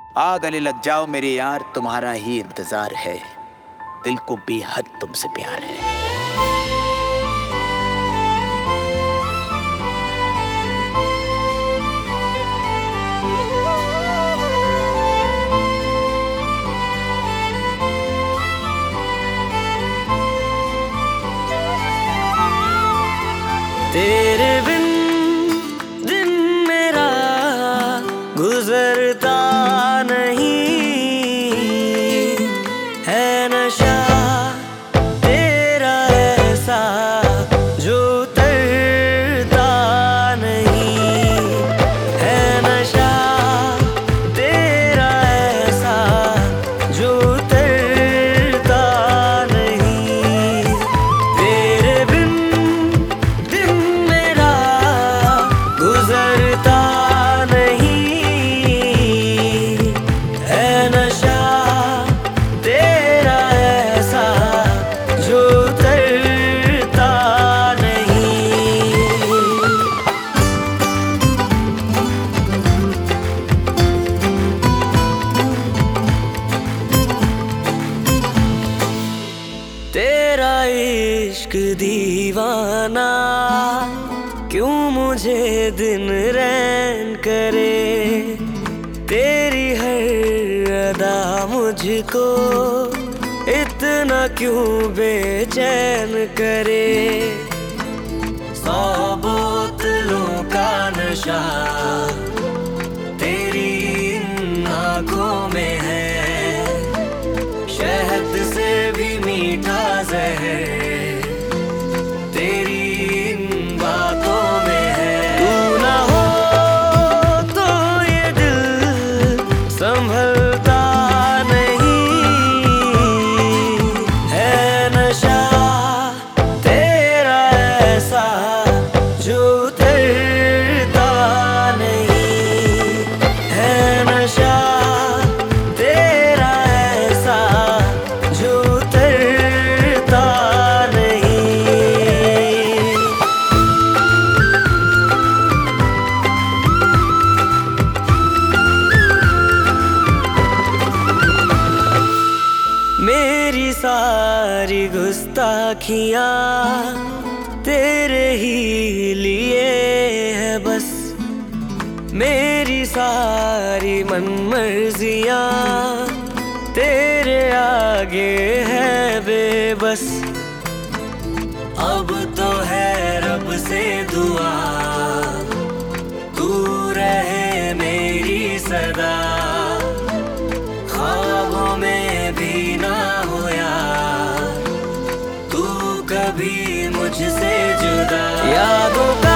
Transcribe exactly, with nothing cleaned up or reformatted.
आ गले लग जाओ मेरे यार, तुम्हारा ही इंतजार है, दिल को बेहद तुमसे प्यार है। तेरे बिन दिन मेरा गुजरता नहीं है, नशा तेरा ऐसा जो उतरता नहीं है, नशा तेरा ऐसा जो उतरता नहीं। तेरे बिन दिन मेरा गुजरता तेरा इश्क दीवाना क्यों मुझे दिन रैन करे, तेरी हर अदा मुझको इतना क्यों बेचैन करे। सौ बोतलों का नशा तेरी इन आँखों में है, शहद से भी मीठा जहर तेरी इन बातों में है। तू ना हो तो ये दिल संभलता नहीं है, नशा तेरा ऐसा जो उतरता नहीं है, नशा मेरी सारी गुस्ताखियाँ तेरे ही लिए है बस, मेरी सारी मनमर्जियाँ तेरे आगे है बेबस। अब तो है रब से दुआ तू रहे मेरी सदा, ख्वाबों में भी ना हो यार तू कभी मुझसे जुदा। यादों का